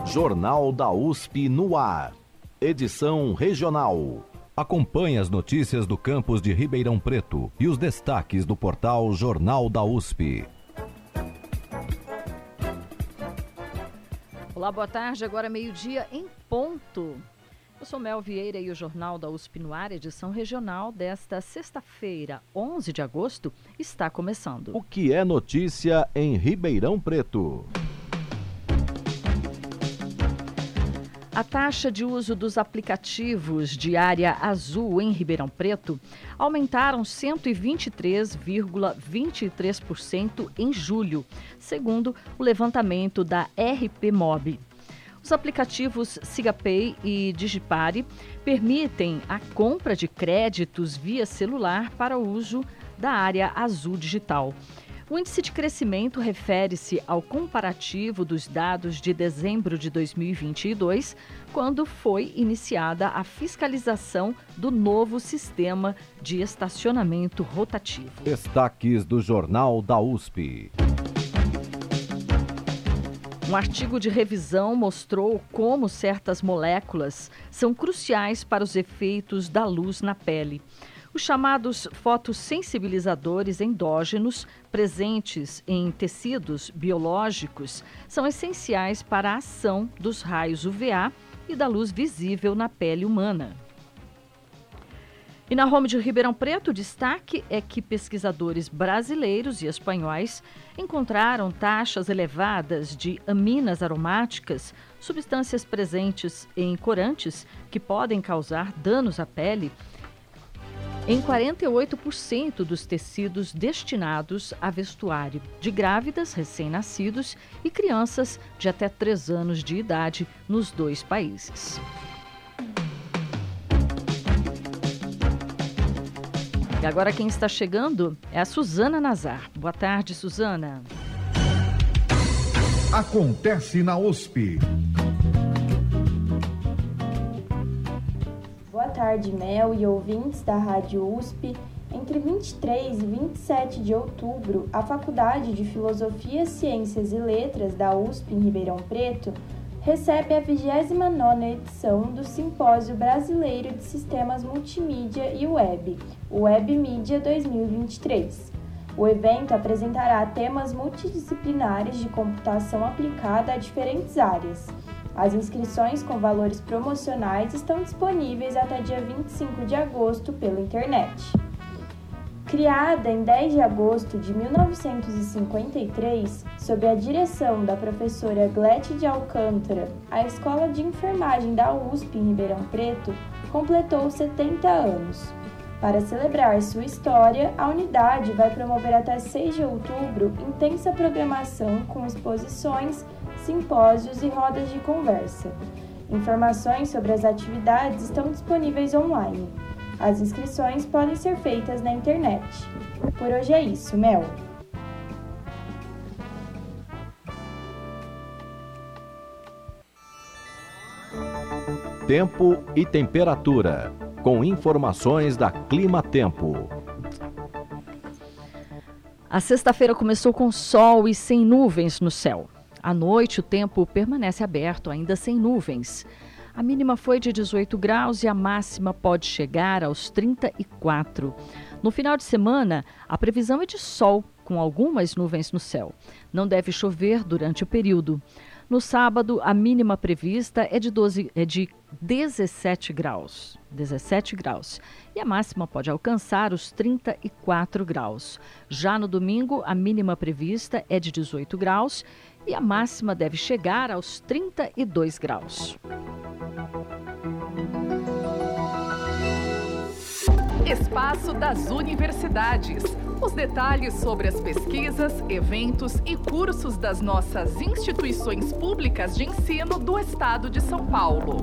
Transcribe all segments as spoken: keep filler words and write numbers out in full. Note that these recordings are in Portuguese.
Jornal da U S P no ar. Edição regional. Acompanhe as notícias do campus de Ribeirão Preto e os destaques do portal Jornal da U S P. Olá, boa tarde. Agora meio-dia em ponto. Eu sou Mel Vieira e o Jornal da U S P no ar, edição regional desta sexta-feira, onze de agosto, está começando. O que é notícia em Ribeirão Preto? A taxa de uso dos aplicativos de área azul em Ribeirão Preto aumentaram cento e vinte e três vírgula vinte e três por cento em julho, segundo o levantamento da R P Mob. Os aplicativos SigaPay e Digipare permitem a compra de créditos via celular para o uso da área azul digital. O índice de crescimento refere-se ao comparativo dos dados de dezembro de dois mil e vinte e dois, quando foi iniciada a fiscalização do novo sistema de estacionamento rotativo. Destaques do Jornal da U S P. Um artigo de revisão mostrou como certas moléculas são cruciais para os efeitos da luz na pele. Os chamados fotossensibilizadores endógenos, presentes em tecidos biológicos, são essenciais para a ação dos raios U V A e da luz visível na pele humana. E na Home de Ribeirão Preto, o destaque é que pesquisadores brasileiros e espanhóis encontraram taxas elevadas de aminas aromáticas, substâncias presentes em corantes que podem causar danos à pele, em quarenta e oito por cento dos tecidos destinados a vestuário de grávidas, recém-nascidos e crianças de até três anos de idade nos dois países. E agora quem está chegando é a Suzana Nazar. Boa tarde, Suzana. Acontece na U S P. Boa tarde, Mel e ouvintes da Rádio U S P. Entre vinte e três e vinte e sete de outubro, a Faculdade de Filosofia, Ciências e Letras da U S P em Ribeirão Preto recebe a vigésima nona edição do Simpósio Brasileiro de Sistemas Multimídia e Web, o WebMídia dois mil e vinte e três. O evento apresentará temas multidisciplinares de computação aplicada a diferentes áreas. As inscrições com valores promocionais estão disponíveis até dia vinte e cinco de agosto pela internet. Criada em dez de agosto de mil novecentos e cinquenta e três, sob a direção da professora Glete de Alcântara, a Escola de Enfermagem da U S P em Ribeirão Preto completou setenta anos. Para celebrar sua história, a unidade vai promover até seis de outubro intensa programação com exposições, simpósios e rodas de conversa. Informações sobre as atividades estão disponíveis online. As inscrições podem ser feitas na internet. Por hoje é isso, Mel. Tempo e temperatura, com informações da Clima Tempo. A sexta-feira começou com sol e sem nuvens no céu. À noite, o tempo permanece aberto, ainda sem nuvens. A mínima foi de dezoito graus e a máxima pode chegar aos trinta e quatro. No final de semana, a previsão é de sol, com algumas nuvens no céu. Não deve chover durante o período. No sábado, a mínima prevista é de, doze, é de dezessete graus. dezessete graus. E a máxima pode alcançar os trinta e quatro graus. Já no domingo, a mínima prevista é de dezoito graus e a máxima deve chegar aos trinta e dois graus. Espaço das Universidades. Os detalhes sobre as pesquisas, eventos e cursos das nossas instituições públicas de ensino do Estado de São Paulo.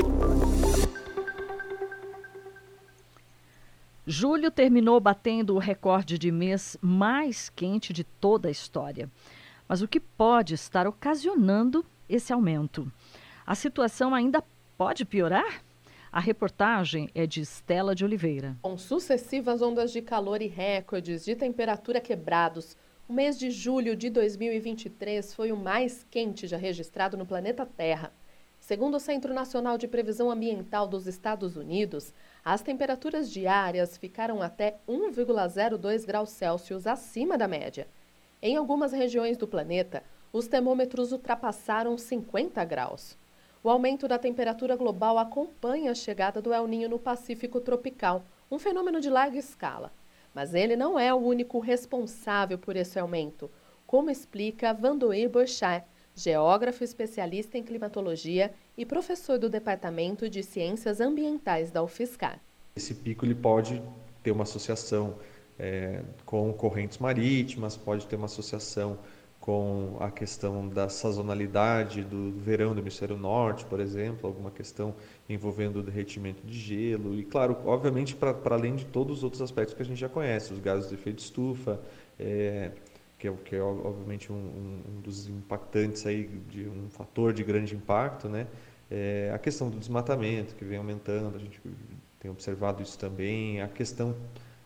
Julho terminou batendo o recorde de mês mais quente de toda a história. Mas o que pode estar ocasionando esse aumento? A situação ainda pode piorar? A reportagem é de Estela de Oliveira. Com sucessivas ondas de calor e recordes de temperatura quebrados, o mês de julho de dois mil e vinte e três foi o mais quente já registrado no planeta Terra. Segundo o Centro Nacional de Previsão Ambiental dos Estados Unidos, as temperaturas diárias ficaram até um vírgula zero dois graus Celsius acima da média. Em algumas regiões do planeta, os termômetros ultrapassaram cinquenta graus. O aumento da temperatura global acompanha a chegada do El Niño no Pacífico tropical, um fenômeno de larga escala. Mas ele não é o único responsável por esse aumento, como explica Vandoir Boechat, geógrafo especialista em climatologia e professor do Departamento de Ciências Ambientais da UFSCar. Esse pico ele pode ter uma associação é, com correntes marítimas, pode ter uma associação com a questão da sazonalidade do verão do hemisfério norte, por exemplo, alguma questão envolvendo o derretimento de gelo e, claro, obviamente, para além de todos os outros aspectos que a gente já conhece, os gases de efeito de estufa, é, que, é, que é obviamente um, um dos impactantes aí, de um fator de grande impacto, né? É, a questão do desmatamento, que vem aumentando, a gente tem observado isso também, a questão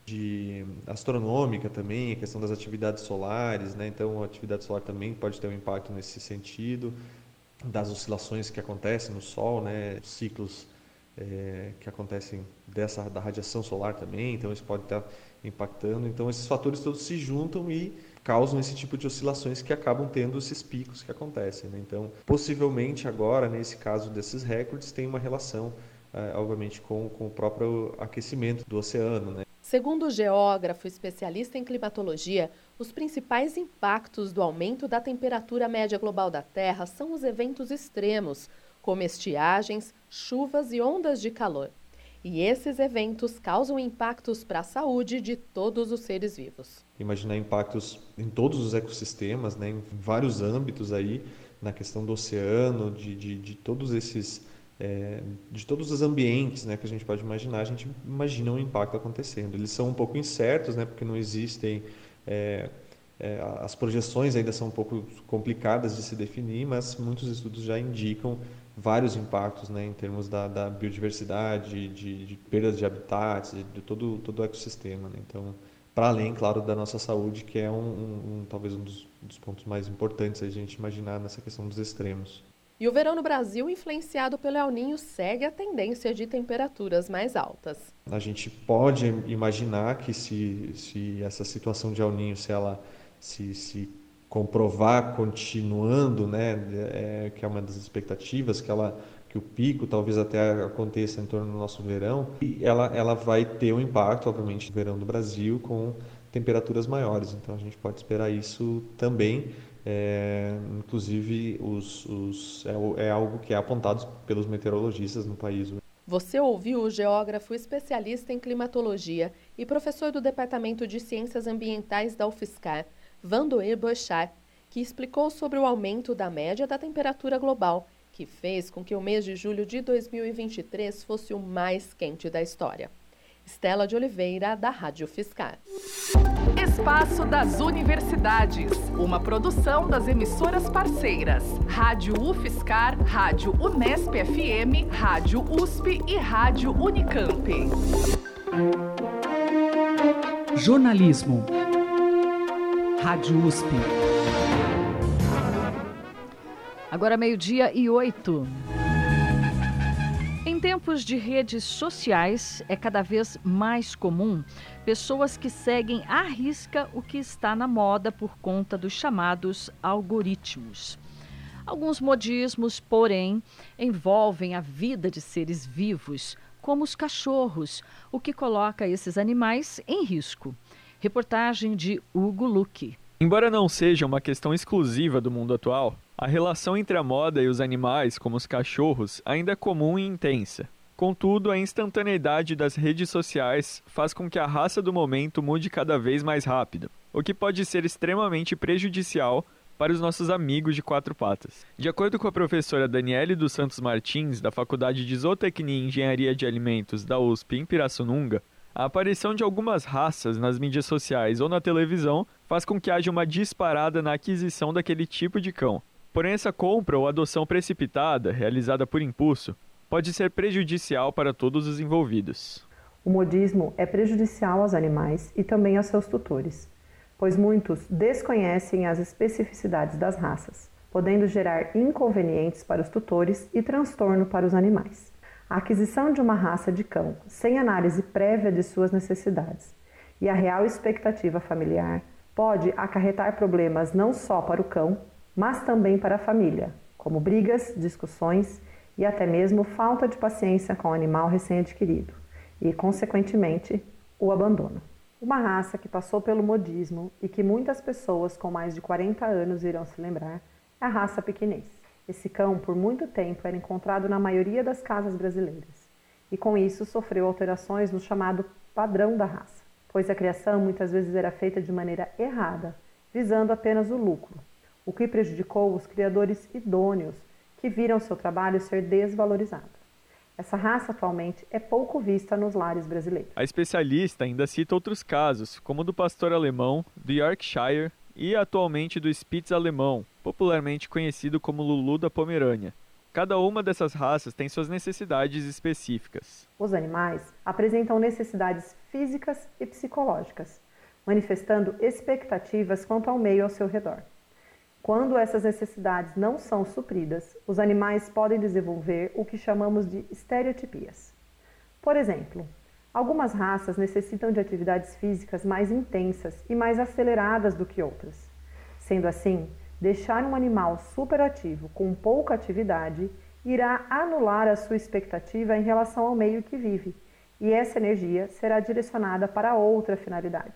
de astronômica também, a questão das atividades solares, né? Então a atividade solar também pode ter um impacto nesse sentido, das oscilações que acontecem no Sol, né? Ciclos é, que acontecem dessa da radiação solar também, então isso pode estar impactando. Então esses fatores todos se juntam e causam esse tipo de oscilações que acabam tendo esses picos que acontecem, né? Então possivelmente agora, nesse caso desses recordes, tem uma relação, é, obviamente, com, com o próprio aquecimento do oceano, né? Segundo o geógrafo especialista em climatologia, os principais impactos do aumento da temperatura média global da Terra são os eventos extremos, como estiagens, chuvas e ondas de calor. E esses eventos causam impactos para a saúde de todos os seres vivos. Imaginar impactos em todos os ecossistemas, né, em vários âmbitos aí, na questão do oceano, de, de, de todos esses... É, de todos os ambientes, né, que a gente pode imaginar, a gente imagina um impacto acontecendo. Eles são um pouco incertos, né, porque não existem, é, é, as projeções ainda são um pouco complicadas de se definir, mas muitos estudos já indicam vários impactos, né, em termos da, da biodiversidade, de, de perdas de habitats, de, de todo, todo o ecossistema, né? Então, para além, claro, da nossa saúde, que é um, um, um, talvez um dos, dos pontos mais importantes a gente imaginar nessa questão dos extremos. E o verão no Brasil, influenciado pelo El Niño, segue a tendência de temperaturas mais altas. A gente pode imaginar que se, se essa situação de El Niño, se ela se, se comprovar continuando, né, é, que é uma das expectativas, que, ela, que o pico talvez até aconteça em torno do nosso verão, e ela, ela vai ter um impacto, obviamente, no verão do Brasil com temperaturas maiores. Então a gente pode esperar isso também. É, inclusive os, os, é, é algo que é apontado pelos meteorologistas no país. Você ouviu o geógrafo especialista em climatologia e professor do Departamento de Ciências Ambientais da UFSCar, Vandoir Boechat, que explicou sobre o aumento da média da temperatura global, que fez com que o mês de julho de dois mil e vinte e três fosse o mais quente da história. Estela de Oliveira, da Rádio UFSCar. Espaço das Universidades, uma produção das emissoras parceiras. Rádio UFSCar, Rádio Unesp F M, Rádio U S P e Rádio Unicamp. Jornalismo. Rádio U S P. Agora meio-dia e oito. Em tempos de redes sociais, é cada vez mais comum pessoas que seguem à risca o que está na moda por conta dos chamados algoritmos. Alguns modismos, porém, envolvem a vida de seres vivos, como os cachorros, o que coloca esses animais em risco. Reportagem de Hugo Luque. Embora não seja uma questão exclusiva do mundo atual, a relação entre a moda e os animais, como os cachorros, ainda é comum e intensa. Contudo, a instantaneidade das redes sociais faz com que a raça do momento mude cada vez mais rápido, o que pode ser extremamente prejudicial para os nossos amigos de quatro patas. De acordo com a professora Daniele dos Santos Martins, da Faculdade de Zootecnia e Engenharia de Alimentos da U S P em Pirassununga, a aparição de algumas raças nas mídias sociais ou na televisão faz com que haja uma disparada na aquisição daquele tipo de cão. Porém, essa compra ou adoção precipitada, realizada por impulso, pode ser prejudicial para todos os envolvidos. O modismo é prejudicial aos animais e também aos seus tutores, pois muitos desconhecem as especificidades das raças. podendo gerar inconvenientes para os tutores e transtorno para os animais. A aquisição de uma raça de cão sem análise prévia de suas necessidades e a real expectativa familiar pode acarretar problemas não só para o cão, mas também para a família, como brigas, discussões e até mesmo falta de paciência com o animal recém-adquirido e, consequentemente, o abandono. Uma raça que passou pelo modismo e que muitas pessoas com mais de quarenta anos irão se lembrar é a raça pequinês. Esse cão, por muito tempo, era encontrado na maioria das casas brasileiras e, com isso, sofreu alterações no chamado padrão da raça, pois a criação muitas vezes era feita de maneira errada, visando apenas o lucro, o que prejudicou os criadores idôneos que viram seu trabalho ser desvalorizado. Essa raça atualmente é pouco vista nos lares brasileiros. A especialista ainda cita outros casos, como o do pastor alemão, do Yorkshire e atualmente do Spitz alemão, popularmente conhecido como Lulu da Pomerânia. Cada uma dessas raças tem suas necessidades específicas. Os animais apresentam necessidades físicas e psicológicas, manifestando expectativas quanto ao meio ao seu redor. Quando essas necessidades não são supridas, os animais podem desenvolver o que chamamos de estereotipias. Por exemplo, algumas raças necessitam de atividades físicas mais intensas e mais aceleradas do que outras. Sendo assim, deixar um animal superativo com pouca atividade irá anular a sua expectativa em relação ao meio que vive, e essa energia será direcionada para outra finalidade.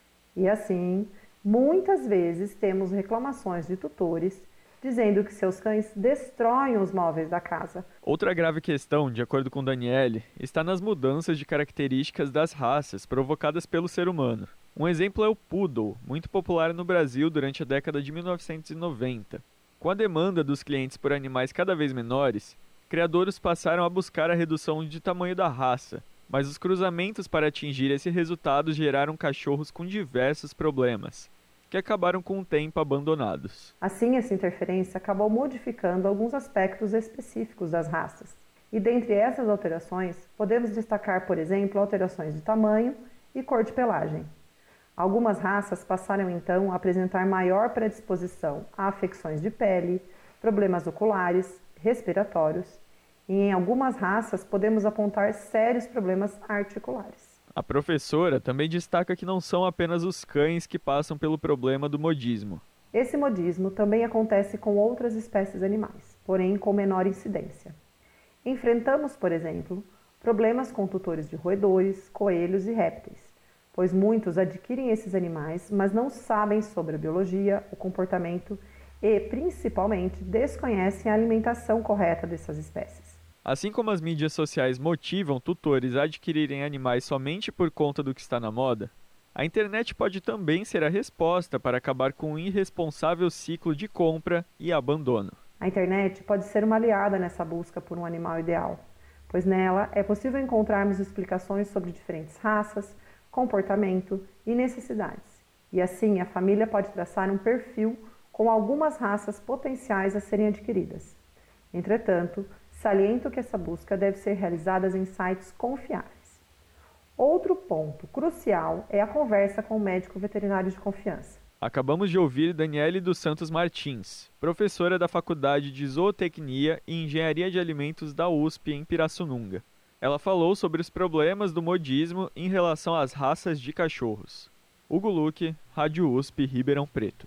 E assim, muitas vezes temos reclamações de tutores dizendo que seus cães destroem os móveis da casa. Outra grave questão, de acordo com Daniele, está nas mudanças de características das raças provocadas pelo ser humano. Um exemplo é o Poodle, muito popular no Brasil durante a década de mil novecentos e noventa. Com a demanda dos clientes por animais cada vez menores, criadores passaram a buscar a redução de tamanho da raça, mas os cruzamentos para atingir esse resultado geraram cachorros com diversos problemas, que acabaram com o tempo abandonados. Assim, essa interferência acabou modificando alguns aspectos específicos das raças. E dentre essas alterações, podemos destacar, por exemplo, alterações de tamanho e cor de pelagem. Algumas raças passaram então a apresentar maior predisposição a afecções de pele, problemas oculares, respiratórios, e em algumas raças podemos apontar sérios problemas articulares. A professora também destaca que não são apenas os cães que passam pelo problema do modismo. Esse modismo também acontece com outras espécies animais, porém com menor incidência. Enfrentamos, por exemplo, problemas com tutores de roedores, coelhos e répteis, pois muitos adquirem esses animais, mas não sabem sobre a biologia, o comportamento e, principalmente, desconhecem a alimentação correta dessas espécies. Assim como as mídias sociais motivam tutores a adquirirem animais somente por conta do que está na moda, a internet pode também ser a resposta para acabar com um irresponsável ciclo de compra e abandono. A internet pode ser uma aliada nessa busca por um animal ideal, pois nela é possível encontrarmos explicações sobre diferentes raças, comportamento e necessidades. E assim a família pode traçar um perfil com algumas raças potenciais a serem adquiridas. Entretanto, saliento que essa busca deve ser realizada em sites confiáveis. Outro ponto crucial é a conversa com o médico veterinário de confiança. Acabamos de ouvir Daniele dos Santos Martins, professora da Faculdade de Zootecnia e Engenharia de Alimentos da U S P em Pirassununga. Ela falou sobre os problemas do modismo em relação às raças de cachorros. Hugo Luque, Rádio U S P, Ribeirão Preto.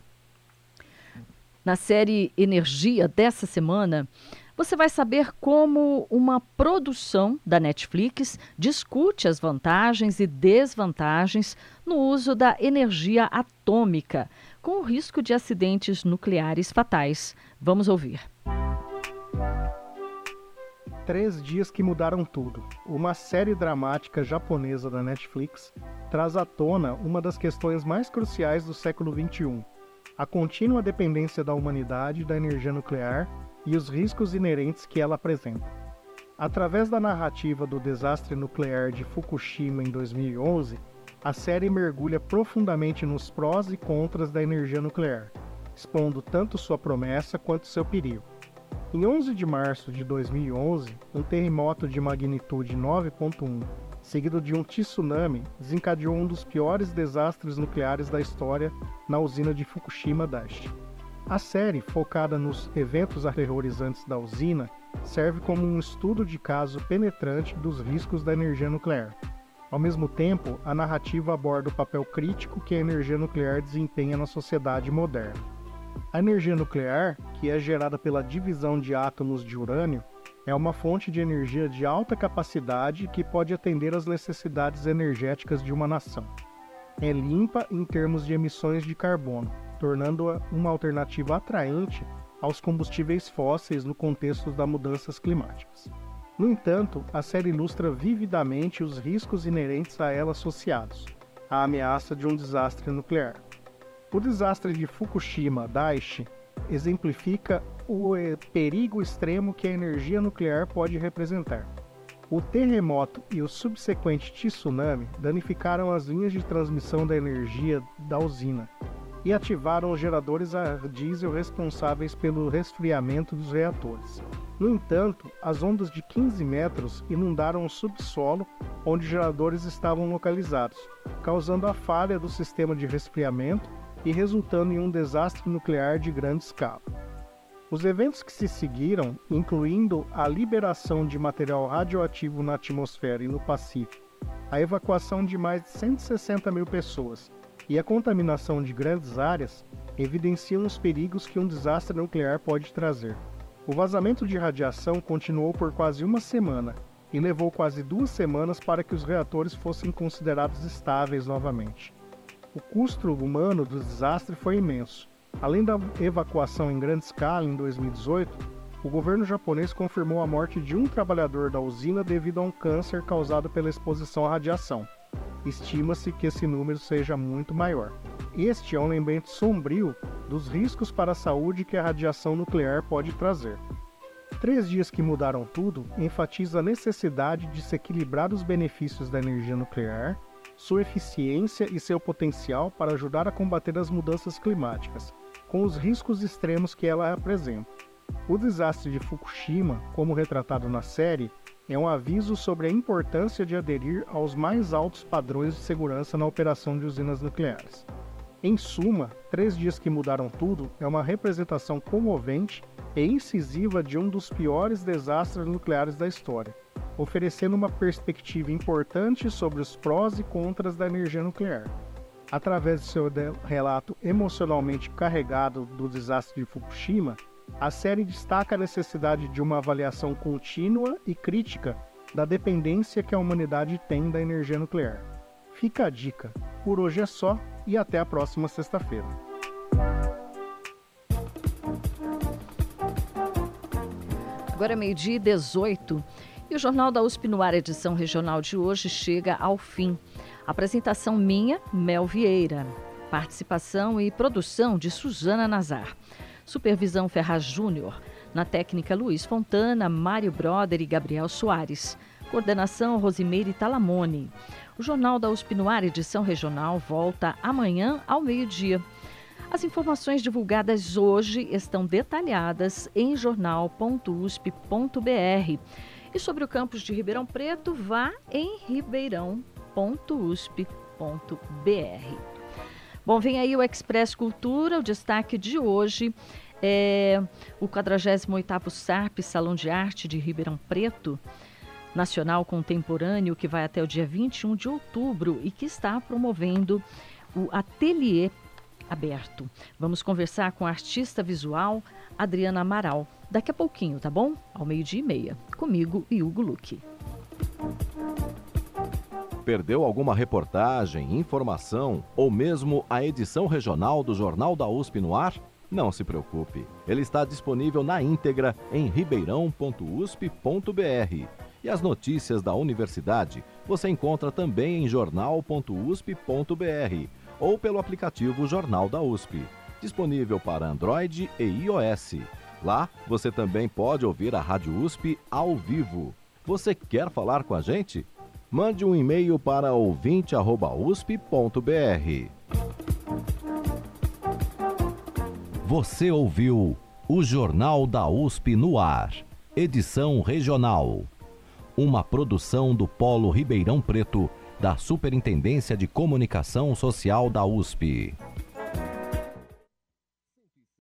Na série Energia dessa semana, você vai saber como uma produção da Netflix discute as vantagens e desvantagens no uso da energia atômica, com o risco de acidentes nucleares fatais. Vamos ouvir. Três dias que mudaram tudo. Uma série dramática japonesa da Netflix traz à tona uma das questões mais cruciais do século vinte e um, a contínua dependência da humanidade da energia nuclear e os riscos inerentes que ela apresenta. Através da narrativa do desastre nuclear de Fukushima em dois mil e onze, a série mergulha profundamente nos prós e contras da energia nuclear, expondo tanto sua promessa quanto seu perigo. Em onze de março de dois mil e onze, um terremoto de magnitude nove ponto um, seguido de um tsunami, desencadeou um dos piores desastres nucleares da história na usina de Fukushima Daiichi. A série, focada nos eventos aterrorizantes da usina, serve como um estudo de caso penetrante dos riscos da energia nuclear. Ao mesmo tempo, a narrativa aborda o papel crítico que a energia nuclear desempenha na sociedade moderna. A energia nuclear, que é gerada pela divisão de átomos de urânio, é uma fonte de energia de alta capacidade que pode atender às necessidades energéticas de uma nação. É limpa em termos de emissões de carbono, tornando-a uma alternativa atraente aos combustíveis fósseis no contexto das mudanças climáticas. No entanto, a série ilustra vividamente os riscos inerentes a ela associados, à ameaça de um desastre nuclear. O desastre de Fukushima Daiichi exemplifica o perigo extremo que a energia nuclear pode representar. O terremoto e o subsequente tsunami danificaram as linhas de transmissão da energia da usina e ativaram os geradores a diesel responsáveis pelo resfriamento dos reatores. No entanto, as ondas de quinze metros inundaram o subsolo onde os geradores estavam localizados, causando a falha do sistema de resfriamento e resultando em um desastre nuclear de grande escala. Os eventos que se seguiram, incluindo a liberação de material radioativo na atmosfera e no Pacífico, a evacuação de mais de cento e sessenta mil pessoas e a contaminação de grandes áreas, evidenciam os perigos que um desastre nuclear pode trazer. O vazamento de radiação continuou por quase uma semana e levou quase duas semanas para que os reatores fossem considerados estáveis novamente. O custo humano do desastre foi imenso. Além da evacuação em grande escala em dois mil e dezoito, o governo japonês confirmou a morte de um trabalhador da usina devido a um câncer causado pela exposição à radiação. Estima-se que esse número seja muito maior. Este é um lembrete sombrio dos riscos para a saúde que a radiação nuclear pode trazer. Três Dias que Mudaram Tudo enfatiza a necessidade de se equilibrar os benefícios da energia nuclear, sua eficiência e seu potencial para ajudar a combater as mudanças climáticas, com os riscos extremos que ela apresenta. O desastre de Fukushima, como retratado na série, é um aviso sobre a importância de aderir aos mais altos padrões de segurança na operação de usinas nucleares. Em suma, Três Dias que Mudaram Tudo é uma representação comovente e incisiva de um dos piores desastres nucleares da história, oferecendo uma perspectiva importante sobre os prós e contras da energia nuclear. Através de seu relato emocionalmente carregado do desastre de Fukushima, a série destaca a necessidade de uma avaliação contínua e crítica da dependência que a humanidade tem da energia nuclear. Fica a dica. Por hoje é só e até a próxima sexta-feira. Agora é meio-dia e dezoito e o Jornal da U S P no ar, edição regional de hoje, chega ao fim. Apresentação minha, Mel Vieira. Participação e produção de Suzana Nazar. Supervisão Ferraz Júnior. Na técnica, Luiz Fontana, Mário Broder e Gabriel Soares. Coordenação, Rosimeire Talamone. O Jornal da U S P no ar, edição regional, volta amanhã ao meio-dia. As informações divulgadas hoje estão detalhadas em jornal ponto u s p ponto b r. E sobre o campus de Ribeirão Preto, vá em ribeirão ponto u s p ponto b r. Bom, vem aí o Express Cultura, o destaque de hoje é o quadragésimo oitavo SARP, Salão de Arte de Ribeirão Preto, Nacional Contemporâneo, que vai até o dia vinte e um de outubro e que está promovendo o Ateliê Aberto. Vamos conversar com a artista visual Adriana Amaral daqui a pouquinho, tá bom? Ao meio-dia e meia, comigo e Hugo Luque. Perdeu alguma reportagem, informação ou mesmo a edição regional do Jornal da U S P no ar? Não se preocupe, ele está disponível na íntegra em ribeirão ponto u s p ponto b r. E as notícias da universidade você encontra também em jornal ponto u s p ponto b r ou pelo aplicativo Jornal da U S P, disponível para Android e iOS. Lá você também pode ouvir a Rádio U S P ao vivo. Você quer falar com a gente? Mande um e-mail para ouvinte arroba u s p ponto b r. Você ouviu o Jornal da U S P no ar, edição regional. Uma produção do Polo Ribeirão Preto, da Superintendência de Comunicação Social da U S P.